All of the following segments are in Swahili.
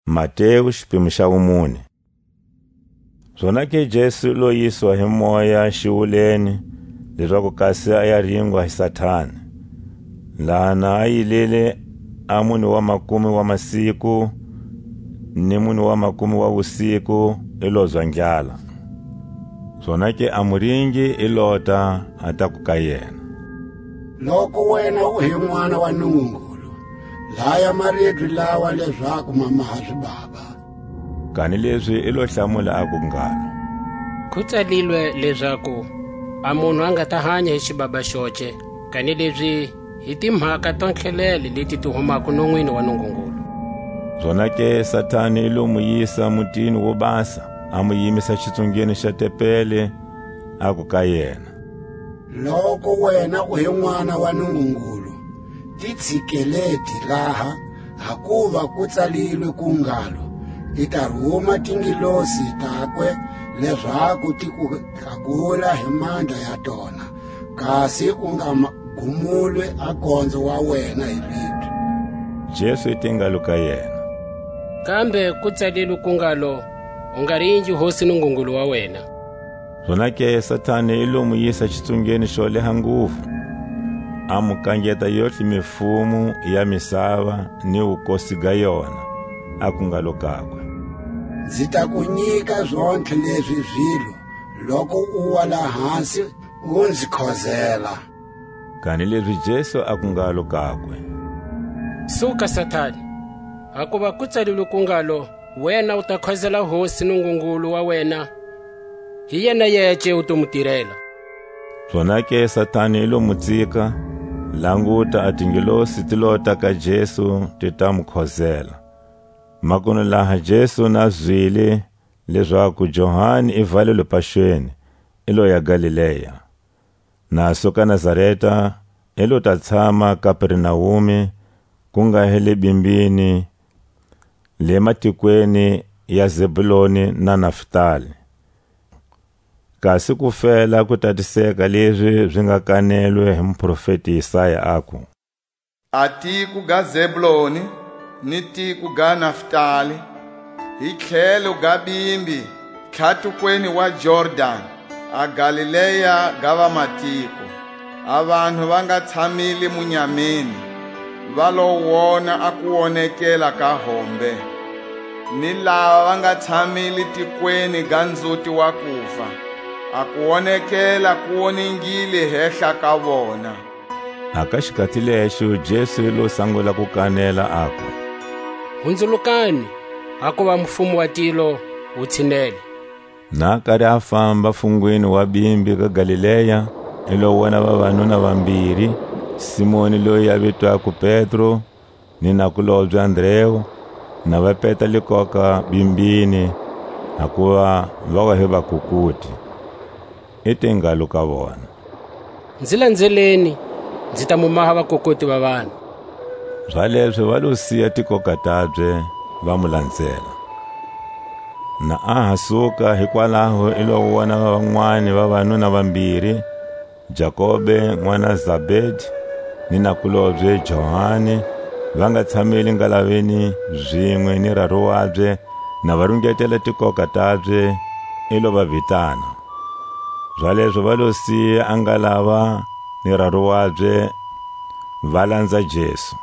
Matewu xiphemu xa vumune. Zonake Jesu lo yiswa hi moya xiwuleni leswaku kasi a ya ringwa hi Sathani. Laha a yilele a muni wa makumi wa masiku ni muni wa makumi wa vusiku ilozwa ndlala. Zonake a muringi ilota ataku ka yena, loko wena u hi n'wana wa Nungungulu, laya maribye lawa leswaku mamaha swibaba. Kani leswi ilo hlamula aku ngalo, ku tsalilwe leswaku a munhu a nga ta hanya hi xibaba xoce, kani leswi hi timhaka to nkhelele leti ti humaka non'wini wa Nungungulu. Zonake Sathani ilo mu yisa mutini wo basa, a mu yimisa xitsungeni xa tepele aku ka yena, loko wena u hi n'wana wa Nungungulu, titsikeleti laha hakuva ku tsalilwe ku ngalo, ti ta rhuma tingilosi takwe leswaku ti ku tlakula hi mandla ya tona, kasi ku nga gumulwe akondzo wa wena hi ribye. Jesu itingalo ka yena, kambe ku tsalilwe ku ngalo, u nga ringi hosi Nungungulu wa wena. Zonake Sathani ilo mu yisa xitsungeni xo leha nguvu, a mu kangeta yotlhe mifumu ya misava ni vukosi ga yona, a ku ngalo kakwe, ndzi ta ku nyika zontlhe leswi zwilo loko u wa laha hansi u ndzi khozela. Kani leswi Jesu a ku ngalo kakwe, suka Sathani, hakuva ku tsalilwe ku ngalo, wena u ta khozela hosi Nungungulu wa wena, hi yena yece u to mu tirhela. Zonake Sathani ilo mu tsika, languta a tingilosi ti lota ka Jesu ti ta mu khozela. Makuno laha Jesu na zwile leswaku Johani i valelwe paxweni, ilo ya Galileya. Na suka Nazareta ilo ta tshama Kapernaume, ku nga hele bimbini le matikweni ya Zebuloni na Naftali. Kasi ku fela ku tatiseka leswi swi nga kanelwe hi muprofeti Isaya aku, atiku ga Zebuloni ni tiku ga Naftali, hi tlhelo ga bimbi tlhatukweni wa Jordan, a Galileya ga vamatiko. A vanhu va nga tshamile munyameni, va lo wona a ku wonekela ka hombe, ni lava va nga tshamile tikweni ga ndzhuti wa kufa, a ku wonekela ku woningile hehla ka vona. Aka xikati lexo Jesu lo sangula ku kanela aku, hundzulukani, hakuva mfumo wa tilo wu tshinele. Na kari a famba fungwini wa bimbi ka Galileya, ilo wona vavanuna vambirhi, Simoni loyi a vitwaku Petro ni nakulobye Andrewu, na va peta likoka bimbini, hakuva va wa hi vakukuti. Itingalo ka vona, ndzi landzeleni, ndzi ta mu maha vakukuti va vanhu. Zwaleswo va lo siya tikoka tabye va mu landzela. Na a ha suka hikwalaho ilo wona van'wani vavanuna vambirhi, Jakobe n'wana Zabedi ni nakulobye Johani, va nga tshameli ngalaveni zwin'we ni raro wabye, na va rungetela tikoka tabye ilo va vitana. Zwaleswo va lo siya a ngalava ni raro wabye, va landza Jesu.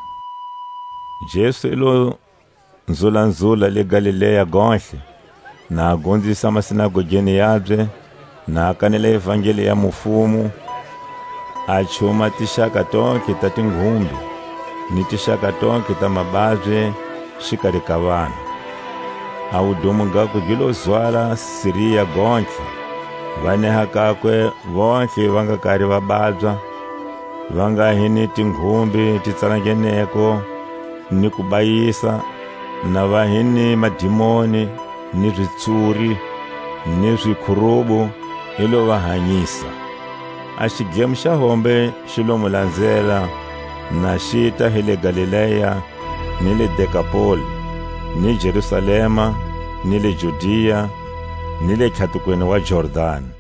Jesu ilo nzulanzula le Galileya gonhle, na gondzisa masinagogeni yabye, na kanela evangeli ya mufumu, a chuma tixaka tonke ta tinghumbi ni tixaka tonke ta mababye xikari ka vanhu. A wudumu gaku gilo zwala Siriya gontle, vaneha kakwe vontle va nga kari va babya, va nga hi ni tinghumbi ti tsalangeneko ni ku bayisa, na va hi ni madimoni ni switshuri ni swikhurubu, ilo va hanyisa. A xigemu xa hombe xi lo mu landzela, na xi ta hi le Galileya ni le Dekapoli ni Jerusalema ni le Judiya ni le tlhatukweni wa Jordani.